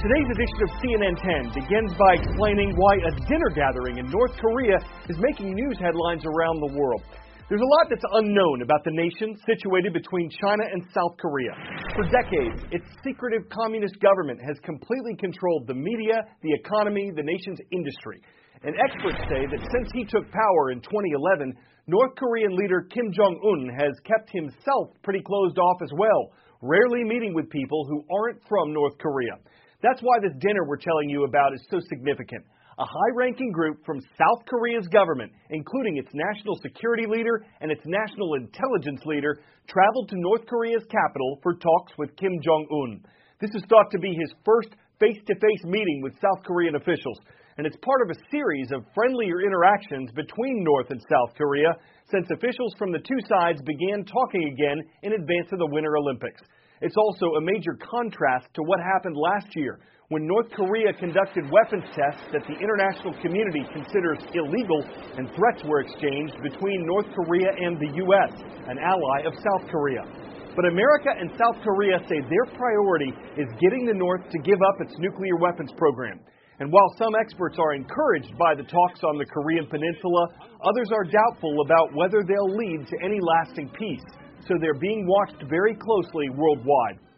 Today's edition of CNN 10 begins by explaining why a dinner gathering in North Korea is making news headlines around the world. There's a lot that's unknown about the nation situated between China and South Korea. For decades, its secretive communist government has completely controlled the media, the economy, the nation's industry. And experts say that since he took power in 2011, North Korean leader Kim Jong-un has kept himself pretty closed off as well, rarely meeting with people who aren't from North Korea. That's why this dinner we're telling you about is so significant. A high-ranking group from South Korea's government, including its national security leader and its national intelligence leader, traveled to North Korea's capital for talks with Kim Jong-un. This is thought to be his first face-to-face meeting with South Korean officials, and it's part of a series of friendlier interactions between North and South Korea since officials from the two sides began talking again in advance of the Winter Olympics. It's also a major contrast to what happened last year when North Korea conducted weapons tests that the international community considers illegal and threats were exchanged between North Korea and the U.S., an ally of South Korea. But America and South Korea say their priority is getting the North to give up its nuclear weapons program. And while some experts are encouraged by the talks on the Korean Peninsula, others are doubtful about whether they'll lead to any lasting peace. So they're being watched very closely worldwide.